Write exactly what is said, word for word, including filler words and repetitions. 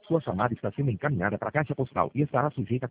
Sua chamada está sendo encaminhada para a caixa postal e estará sujeita a